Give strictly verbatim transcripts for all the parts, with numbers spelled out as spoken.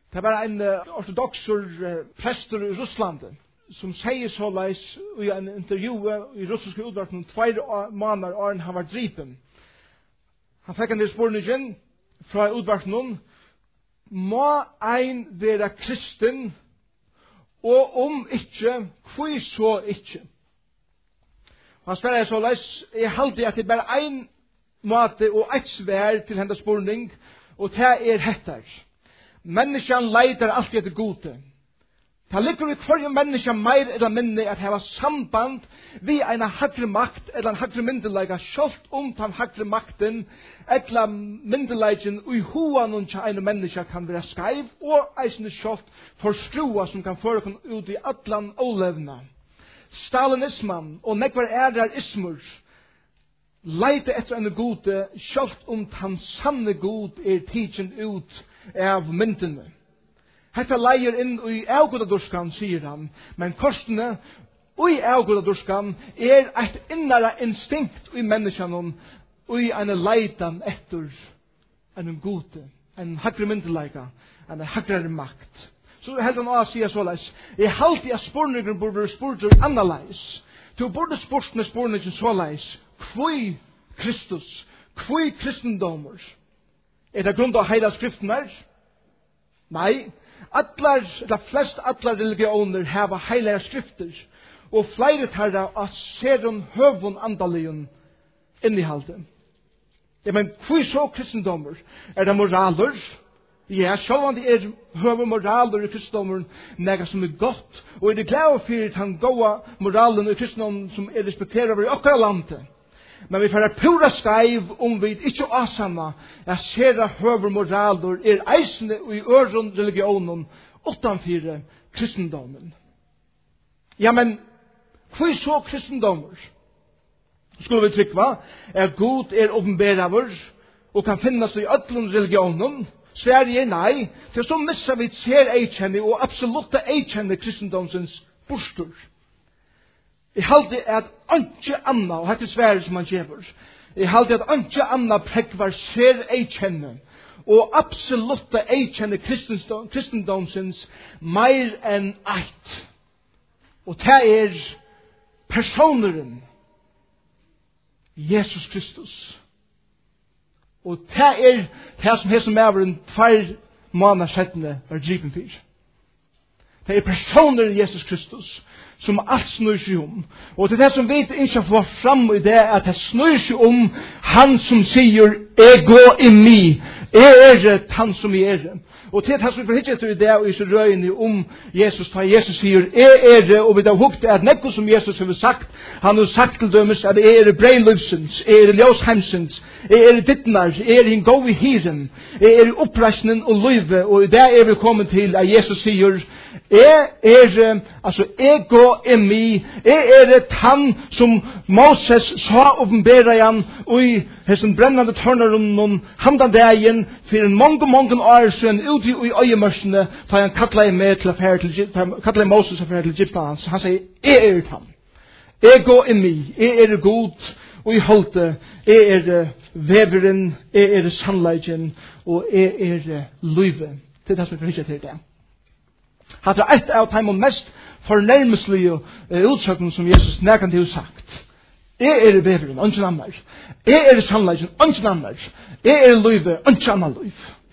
Det var en uh, ortodoxer uh, prester i Russland som sier så leis i en intervju i russiske utvarten tveir måneder åren han var dripen. Han fikk en del spørningen fra utvarten må ein være kristen og om ikke, hvor så ikke? Han spør så leis, jeg halte at det bare ein måte og eit svær til hendes spørning, og det er hettar. Menneskene leiter alltid etter gode. Det ligger i hver menneske mer eller mindre at hava samband vi en hagre makt eller en hagre myndelega, sjølt om den hagre makten eller myndeleggen og i hoan og en menneske kan være skeiv og eisende sjølt forskrua som kan føre ut i atlan olevna. Stalinismen og nekvar ærar ismur leite etter en gode, sjølt om den sanne god er tidsen ut av myndene. Hetta leier inn i avgodadurskan, sier han, men korsene i avgodadurskan er et innere instinkt i menneskene og i en leitan etter en gode, en hagre myndeleika, en hagre makt. Så helt han å sier såleis, jeg halte at spurningen burde spurter annerleis. Du burde spurtene spurningen såleis, kvui Kristus, kvui kristendommer. Er det grunn av heila skriften her? Nei, Atlar, de flest atlar religioner hava heilige skrifter, og flere tarra av serum høvun andalion innehalde. Ja, men hvor så kristendommer? Er det moraler? Ja, sjåvan det er høvun moraler i kristendommer, nega som er godt, og er det glad for at han gåa moralen i kristendommer som er respekterer i okkara landet. Men vi får pura skaiv om vi ikke asanna at sera høver moraler er eisende i øren religionen utanfyr kristendommen. Ja, men hvor så kristendommer? Skulle vi trykva at God er åpenberaver og kan finnes i ødlund religionen? Sverige er nei. Til så missa vi ser eikjenne og absolutte eikjenne kristendomsens bostur. Jeg halte at anke anna, og dette svære som han gjør, jeg halte at anke anna prekvar ser eikjenne, og absolutte eikjenne kristendom, kristendomsens meir enn eit. Og det er personeren, Jesus Kristus. Og det er det som hessom mæveren tveir måneder settende var dripen fyr. Det er personeren Jesus Kristus, som alt snur seg om. Og det er det som vi ikke får fram i det, at det snur seg om han som sier, ego i mi, er det han som er det. Og til det som vi får hittet i det, og i så røyene om Jesus, da Jesus sier, er det, og vi har hukt at nekko som Jesus har sagt, han har sagt til dømes, at er det breiløvsens, er det ljøsheimsens, er det dittnar, er det en god i hiren, er det oppreisningen og løyve, og i det er vi kommet til at Jesus sier, er er, altså, ego er mi, er det han som Moses sa åpenbæra igjen, og i hessen brennende tørnerunden, handan dagen, for en mange, mange år siden, ute i øyemørsene, da han kattlet med til affære til, kattlet Moses affære til Egypten hans. Han sier, jeg er han. Ego er mi, jeg er god, og i holde, jeg er veveren, jeg er sannleggen, og jeg er løyve. Det er det som vi får ikke til det. Hatt er et av de mest fornærmeslige utsøkene som Jesus nærkant har sagt. Jeg er veveren, ønsker annar. Jeg er sannleggen, ønsker annar. Jeg er løyve, ønsker annar løyve.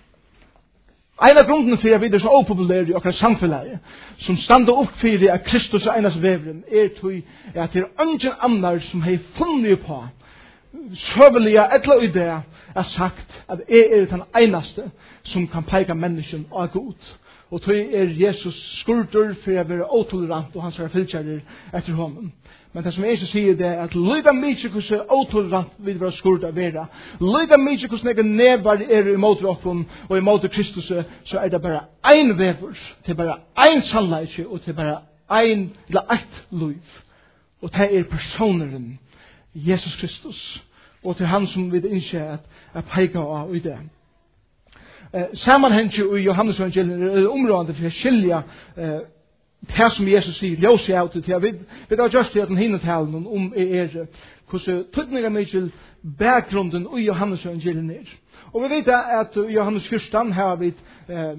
En av grunden for at vi er så opopulære i okra samfunnet, som stander opp for at Kristus er enas veveren, er til at det er ønsker annar som har funnet på søvelige etla i det er sagt at jeg er den eneste som kan peika mennesken av Gud. Og tog er Jesus skurdur for å være åtolerant og hans er fylkjærer etter honom. Men det som jeg ikke sier det er at lyga mykje hvordan åtolerant vil være skurd av vera. Lyga mykje hvordan jeg nevar er imot råkken og imot Kristus, så er det bare ein vever, det er bare ein sannleik og det er bare ein, eller eit liv. Og det er personeren Jesus Kristus. Og til han som vil innskje at jeg peika av i det. Eh, sammanhengt i Johannes evangeliet er områdende for å skilja eh, det som Jesus sier, ljøs jeg av til det. Vi har just til at den hinner talen om er hvordan tøtninger mye bakgrunden i Johannes evangeliet er. Og vi vet at i Johannes fyrsten har vi eh,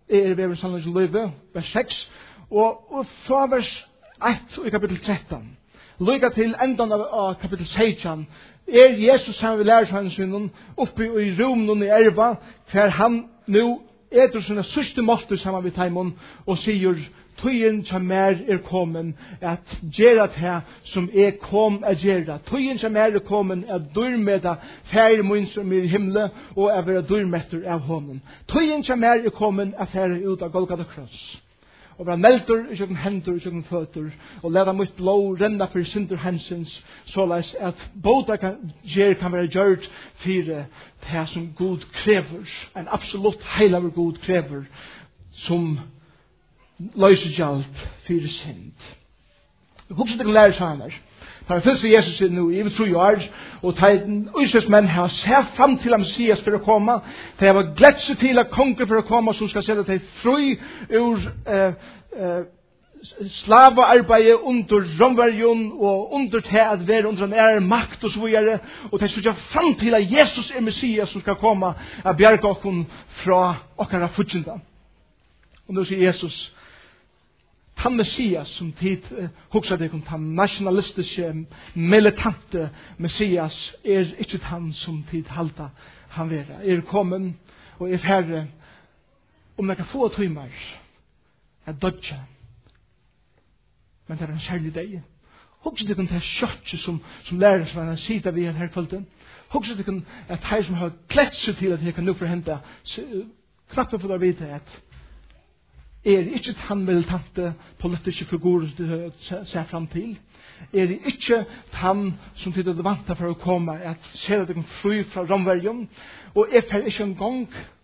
er ved sannheten løyve, vers seks, og, og fra vers ett i kapittel tretton, lykke til endan av, av kapittel seksten, er Jesus sammen ved lærersvannsvinnen oppe i rommen i erva, hver han nå etter sine sørste målter sammen ved Taimon, og sier, tøyen som mer er kommet at gjøre det som er kom at gjøre. Tøyen som mer er kommet at dyrmeda færre mun som er i himmelen og at være dyrmetter av hånden. Tøyen som mer er kommet at færre ut av Golgata kross. Og være melder i kjøkken hender i kjøkken føtter og lede mitt blå renna for synder hensens såleis at båda kan, gjer kan være gjørt for det som Gud krever. En absolutt heilaver Gud krever som løysegjalt fyrir synd. Husk at det kan lære seg her. Da er fylst ved Jesus nu i over tro år, og da Israels menn har sett fram til Messias for å komme, da har glett seg til at konger for å komme, som skal sette deg fri ur uh, uh, slavearbeidet under romverjon og under til at være under en ære makt og så videre, og de skal fram til at Jesus er Messias som skal komme og bjerge oss fra okkara futsinda. Og nå sier Jesus, han Messias som tid uh, hugsa deg om han nationalistiske militante Messias er ikke han som tid halta han vera. Er kommen og er færre om jeg kan få tøymer er dødja. Men det er en kjærlig deg. Hugsa deg om det kjøttet som, som lærer seg han sida vi her kvalten. Hugsa deg om at her som har klett seg til at jeg kan nå forhente knappen for å vite at er ikke han militante politiske figurer du ser fram til. Er ikke han som tid er vant for å komme at ser at de kan fly fra romverjon og er for ikke en gang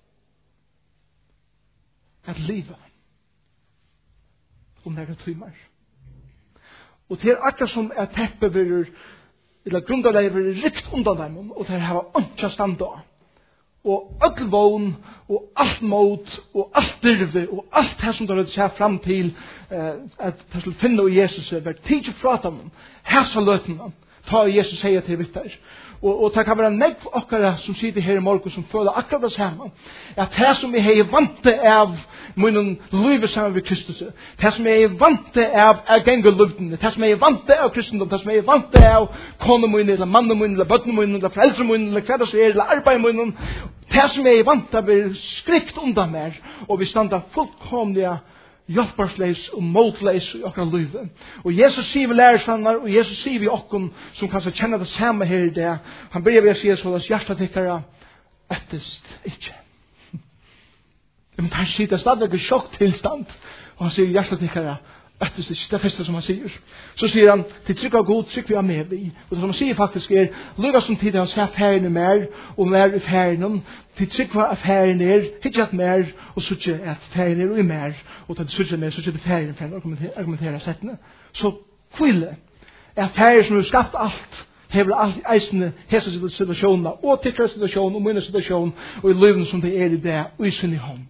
at livet om det er tøymer. Og det er akkurat som at teppet vil eller grunnleggelig vil rikt undan dem og det har ikke stand da. Og öll vogn, og allt mot, og allt dyrve, og allt det som det ser fram til uh, at det skulle finne i Jesus er vært tidlig fra dem, hæsa løtene, ta Jesus sier til vittar. Og, og det kan være nekv okkara som sitter her i morgen som føler akkurat det samme. At det som jeg er vant av munnen livet sammen med Kristus, det som jeg er vant av er gengeluvdene, det som jeg er vant av kristendom, det som jeg er vant av konemunnen, eller mannumunnen, eller bøtnemunnen, eller foreldremunnen, eller hva det så er, eller arbeidmunnen, det som jeg er vant av er skrikt undan mer, og vi standa fullkomlige hjelpersleis og motleis i okra livet. Og Jesus sier vi lærersvannar, og Jesus sier vi okkon som kanskje kjenner det samme her i det. Han bryr vi å si så at hjertet tikkara øttest ikke. Men han sier det stadig i sjokktilstand, og han sier hjertet tikkara øttest ikke. Det er første som han sier. Så sier han, til trygg av god, trygg vi er med vi. Og det som han sier faktisk er, lukka som tid har sett færene mer, og mer i færene, til trygg av færene er, ikke at mer, og så ikke at færene er og mer, og til trygg av mer, så ikke det færene for å argumentere settene. Så kvile er færene som har skapt alt, hever alt eisende hese situasjoner, og tikkere situasjoner, og minne situasjon, og i livene som det er i det, og i sin i hånd.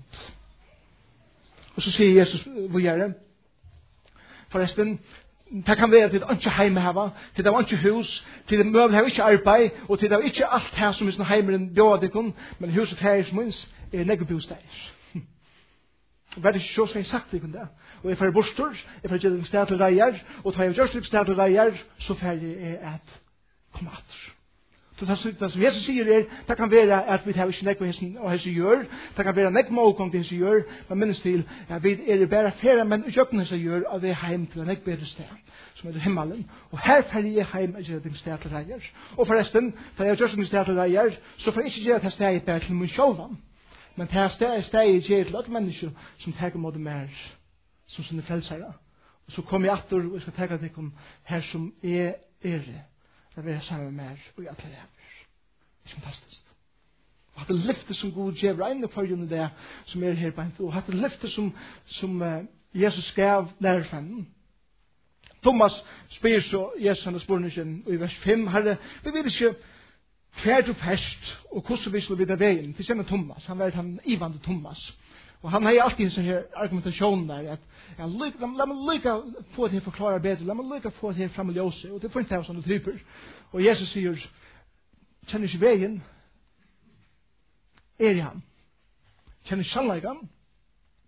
Og så sier Jesus, hvor gjør det? Forresten, det kan være til det ikke heime hava, til det var ikke hus, til det møbel har ikke arbeid, og til det var ikke alt her som er sånn heimeren bjør det men huset her som minst er neggebosteier. Hva er det ikke så skal jeg sagt det det? Og jeg får bostor, jeg får gjøre sted til reier, og tar jeg gjør sted til reier, så får jeg at komme atter. Så det som Jesus sier er, det kan være at vi har ikke nekk og hese gjør, det kan være nekk målkong til hese gjør, men minnes til at vi er bare færre, men kjøkken hese gjør, og vi er heim til en nekk bedre sted, som er himmelen. Og her får jeg heim og gjøre det sted til reier. Og forresten, da jeg gjør det sted til reier, så får jeg ikke gjøre det sted bare til min sjålvan, men det er sted jeg gjør til alle mennesker som tenker mot mer som sine frelsere. Og så kommer jeg atter, og jeg skal tenke at jeg her som er ære. Det er sammen med mer og i alle lever. Det er fantastisk. Og hatt det lyftet som Gud gjør inn i forhjulene det som er her på en og hatt det lyftet som, som uh, Jesus skrev lærerfennen. Thomas spyr så Jesus han spørsmålet i vers fem. Herre, vi vet ikke hver du fest og hvordan vi skulle videre veien. Til kjenner Thomas. Han var han ivande Thomas. Og han har alltid en sånn her argumentasjon der, at ja, la, la meg lykke få det her forklare bedre, la meg lykke få det her frem og ljøse, og det får ikke ha sånne typer. Og Jesus sier, kjenner ikke veien, er i ham. Kjenner sannleggen,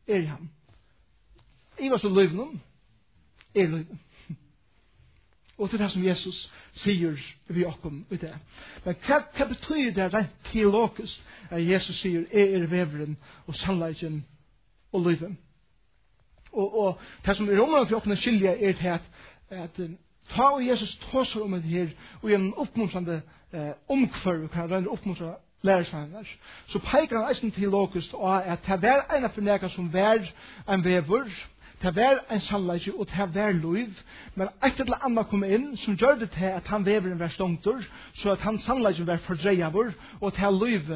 er i ham. I var så løyven, er løyven. Og det er det som Jesus sier vi okkom i det. Men hva, hva betyr det rent teologisk at Jesus sier jeg er veveren og sannleiken og løyven? Og, og det som er området for okkom skilja er til at, at ta og Jesus tåser om det her og gjennom oppmuntrande eh, omkvarv kan han oppmuntra lærersvenner. Så peikar han eisen teologisk og at det var en av forneka som var en vever, det var en sannleik og det var lov, men et eller annet kom inn som gjør det til at han veveren var stongter, så at han sannleiken var fordreiavur, og til lov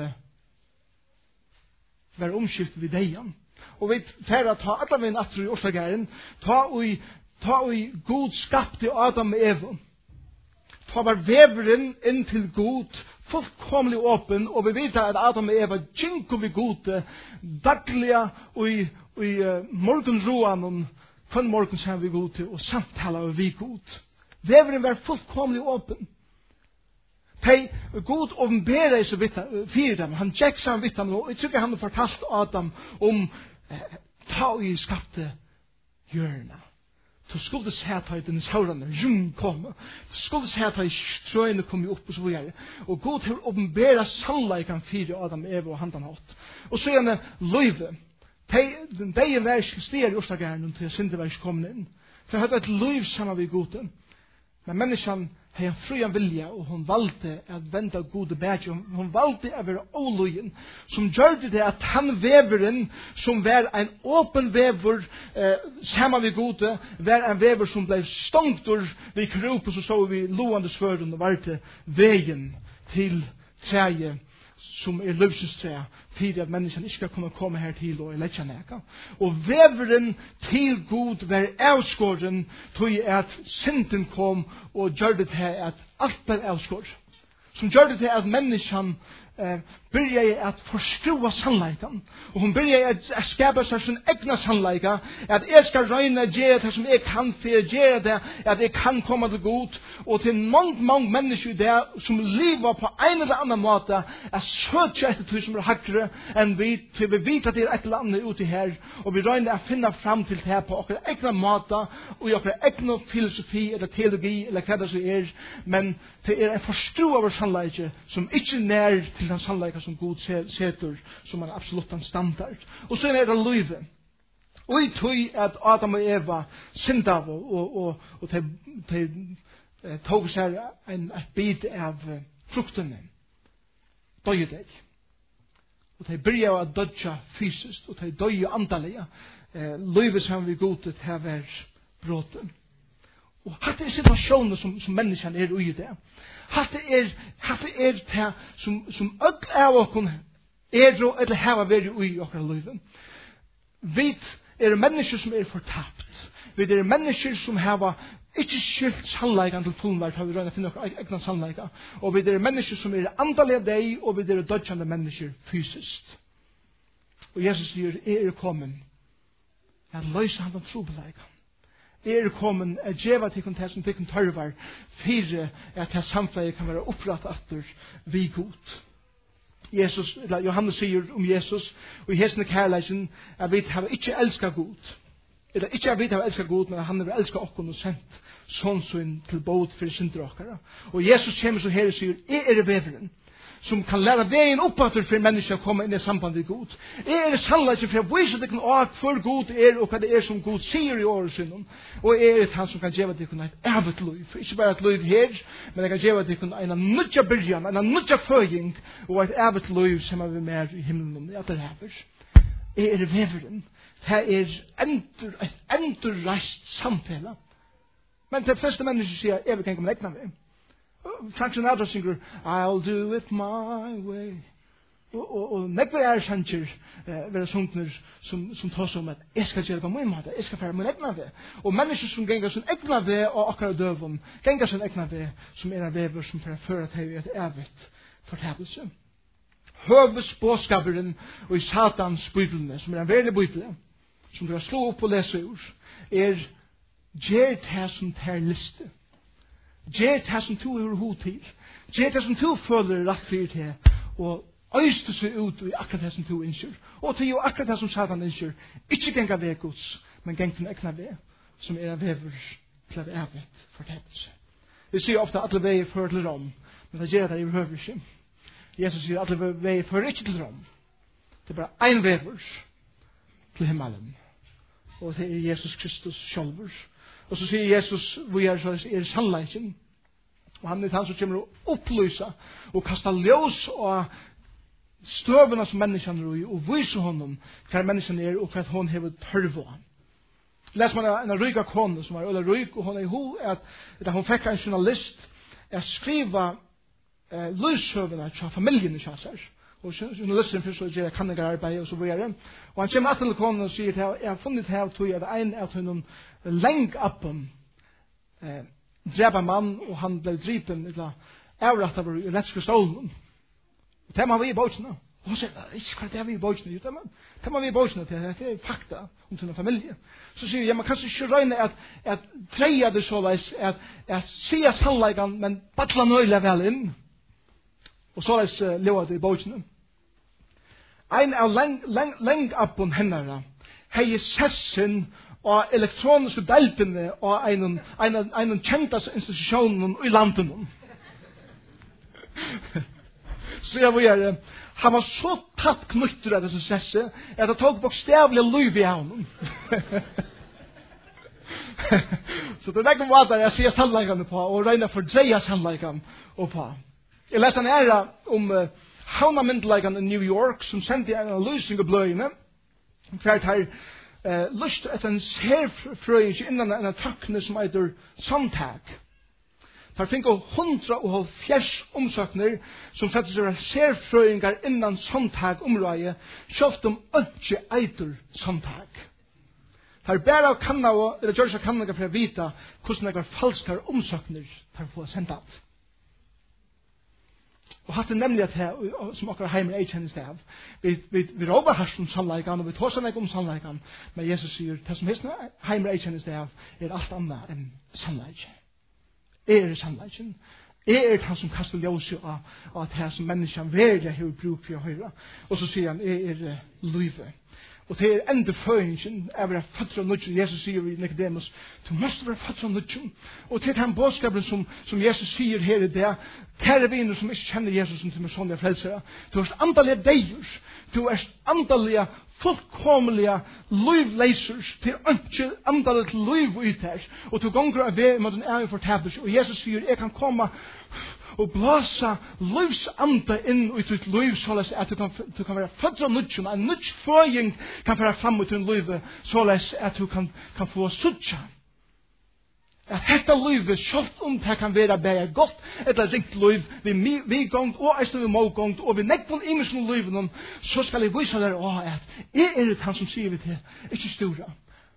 var omskift vid deian. Og vi færre ta alle min atro i Årsdagæren, ta og i ta og i God skapte Adam og Eva. Ta var veveren inn til God, fullkomlig åpen, og vi vet at Adam og Eva gjenko vi gode, dagliga og i, og i uh, morgenroan, og kvann morgen sen vi gode, og samtala vi god. Veveren var fullkomlig åpen. Tei god åpenbæra i så vidt fyrir dem, han tjekk sammen vidt dem, og jeg tykker han fortalt Adam om uh, ta og i skapte hjørna. Så skulle se at den saurene jung komme. Så skulle se at strøyene komme opp og så videre. Og God har åpenbæra sannleikan fyrir Adam, Eva og handan hatt. Og så er det løyve. Den dagen var ikke stier i Årsdagæren til synden var ikke kommet inn. For jeg hadde et løyv sammen ved goden. Men menneskene har en fri en vilja, og hun valgte at venda gode bætje. Hun valgte å være åløyen, som gjør det at han veveren, som var en åpen vever, eh, sammen ved gode, var en vever som ble stongter ved kroppen, så så vi loande svøren og varte veien til treet, som er løvsestræ, for at menneskene ikke skal kunne komme her til og lette neka. Og veveren til God var avskåren, tog at synden kom og gjør det til at alt ble avskåret. Som gjør det til at menneskene eh, börjar att förstå sannleikan. Och hon börjar att skapa sig sin egna sannleika. Att jag ska röjna göra det som jag kan för att göra det. Att jag kan komma till god. Och till många, många människor där som lever på en eller annan måte. Att söka efter det som är högre än vi. Till vi vet att det är ett eller annat ute här. Och vi röjnar att finna fram till det här på våra egna måte. Och i våra egna filosofi eller teologi eller vad det är. Men det är en förstå av sannleika som inte när till den sannleika som God setur som en absolutt standard. Og så er det løyve. Og i tog at Adam og Eva syndav og, og, og, og de, de eh, tog seg en bit av eh, fruktene. Døye deg. Og de byrja å dødja fysisk, og de døye andalega. Eh, løyve som vi godet her var bråten. Og hatt er situasjoner som, som menneskene er ui det. Hatt er, hatt er det som, som ødel av okken er og eller hava vært ui okkar løyven. Vi er mennesker som er fortapt. Vi er mennesker som hava ikke skilt sannleikan til fullmært, har vi røyna finne okkar egna sannleika. Og vi er mennesker som er andalige av deg, og vi er dødjande mennesker fysisk. Og Jesus sier, jeg er kommet at løysa han den trobeleika. Er kommen at djeva tikkun til som tikkun tørvar fyrir at det samfunnet kan være oppratt atter vi god. Jesus, eller Johannes sier om Jesus og i hesne kærleisen at vi har ikke elsket god. Eller ikke at vi har elsket god, men at han har elsket okken og sendt sånn sånn til båt for synder okkara. Og Jesus kommer så her og sier, jeg er veveren som kan lære veien oppatter for mennesker å komme inn i samband med God. Jeg er sannleik for å vise deg noe for God er og hva det er som God sier i åresynden. Og jeg er han som kan gjøre deg et evet liv. Ikke bare et liv her, men jeg kan gjøre deg en nødja byrjan, en nødja føying og et evet liv som er vi mer i himmelen i at det hever. Jeg er veveren. Det er endur, et endurreist samfella. Men de fleste mennesker sier, jeg vil ikke om egna vei. Frank Sinatra synger I'll do it my way. Og, og, og nekve er sanger eh, være sunkner som, som tar som at jeg skal gjøre på min måte, jeg skal fære min egna vei. Og mennesker som gengar sin egna vei og akkurat døven, gengar sin egna vei som er en vever som får føre til et evigt fortellelse. Høves båskaperen og i Satans bibelene, som er en veldig bibel, som du har slå opp og lese ord, er gjer det som tar liste. Gjer det som du har hod til. Gjer det som du føler rett for til. Og øyste seg ut i akkurat det som du innskjer. Og til jo akkurat det som Satan innskjer, ikke genga vei Guds, men geng til ekna vei, som er en vever til å være evet fortepelse. Vi sier ofte at alle veier fører til Rom, men det gjør det i behøver ikke. Jesus sier at alle veier fører ikke til Rom. Det er bare en vever til himmelen. Og det er Jesus Kristus sjølver. Og så sier Jesus, vi er, så er sannleiken. Og han er han som kommer å opplyse og kaste ljøs og støvene som menneskene er i, og vise honom hva menneskene er, og hva hun har tørv av. Les man en ryka kone som var øyla ryk, og hun er i ho, at, at hun fikk en journalist å skrive eh, løsøvene til familien i kjasser. Og journalisten først og gjør kannegararbeid og så videre. Og han kommer til konen og sier til, jeg har funnet her til at en av henne leng oppen eh, drepa mann, og han ble dripen, eller avratt av i rettslige stolen. Og det var vi i båtene. Og hun sier, ikke hva det er vi i båtene. Det var vi i båtene til, det er fakta om sin familie. Så sier jeg, man kan ikke røyne at, at dreie det så veis, at, at sier sannleggen, men batla nøyla vel inn. Og så veis uh, lever det i båtene. Ein av lengappen hennara, hei sessen og elektroniske deltene og einen, einen, einen kjentas institusjonen i landen. Så jeg var uh, han var så tatt knytter av disse sesse, at han tok bokstavlig liv i honom. Så det er ikke måte jeg sier sannleggene på, og regner for dreie sannleggene på. Jeg leste en ære om uh, havnamyndeleggene i New York, som sendte en analysing av bløyene, hver her uh, lyst etter en særfrøying innan en av takkene som heter Sontag. Der finner hundra og fjers omsøkner som setter seg særfrøyngar innan Sontag området, selv om ikke eitur Sontag. Der bare kanna og, eller gjør seg kanna for å vite hvordan det er falskar omsøkner der få sendt alt. Og hatt det nemlig at her, som akkurat heimer ei kjennes det av, vi, vi, vi råber her som sannleikan, og vi tar seg om sannleikan, men Jesus sier, det som heimer ei kjennes det av, er alt annet enn sannleikan. Er sannleiken. Er han som kaster ljøs av, av det som menneskene virkelig har bruk for å høre. Og så sier han, er er livet. Og det er enda føringen av å være født av nødgen. Jesus sier i Nicodemus, du måste være født av nødgen. Og til den bådskapen som, som Jesus sier her i det, kjære viner som ikke kjenner Jesus som til med sånne frelsere, du er andalige deier, du er andalige fullkomlige livleisers til ikke andalige til liv ut her, og du gonger av vei med den æren fortapelse, og Jesus sier, jeg kan komme og blåsa livsanda inn i ditt liv, såleis at du kan, du kan være født av nødgen, en nødgjføying kan være frem ut i livet, såleis at du kan, kan få suttja. At dette livet, selv om det kan være bare godt, eller rikt liv, vi, vi gongt, og eisen vi må gongt, og vi nekter i misen livet, så skal jeg vise dere også at jeg er det han som sier vi til, ikke stora.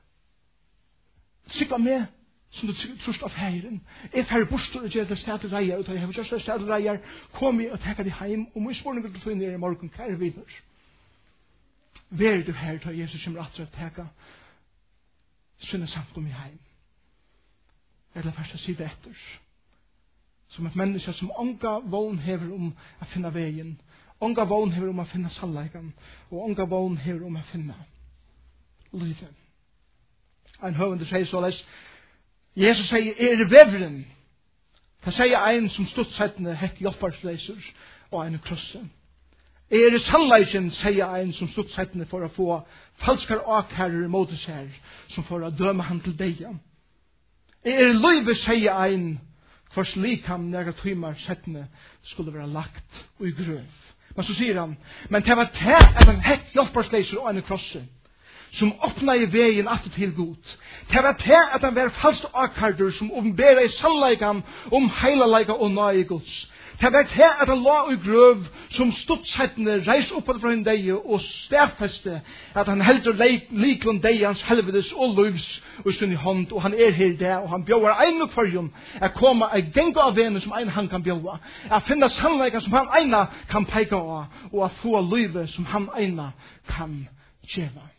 Sikva med, som du trust av heiren. Jeg færre bostor og gjør det stedet reier, og jeg har gjort det stedet reier, kom i og tekka det heim, og må spørne vil du få inn i morgen, kære vidner. Vær du her, da Jesus kommer at tekka, synne samt om i heim. Eller først å si det etter. Som et menneske som ånga vogn hever om å finne veien, ånga vogn hever om å finne sannleikan, og ånga vogn hever om å finne livet. En høvende sier såleis, Jesus sier, er det vevren? Det sier en som stodsettende hekk hjelparsleiser og en krosse. Er det sannleiken, sier en som stodsettende for å få falskar akherrer mot seg, som for å døme han til deg. Er løyve, sier ein, hvers likam nære tøymar settene skulle være lagt og i grøv. Men så sier han, men det var det at han hekk hjelparsleiser og en krosse, som åpna i veien at til god. Det var det at han var falsk akkarder som omberer i sannleikan om heilaleika og nøye gods. Det var det at han la i grøv som stodsettene reis oppad fra en deg og stedfeste at han heldur liklund deg hans helvedes og løvs og sin i hånd, og han er her der, og han bjøver ein og kvarjon at komme ei genga av vene som ein han kan bjøve, at finne sannleikan som han eina kan peika av, og at få løyve som han eina kan tjeva.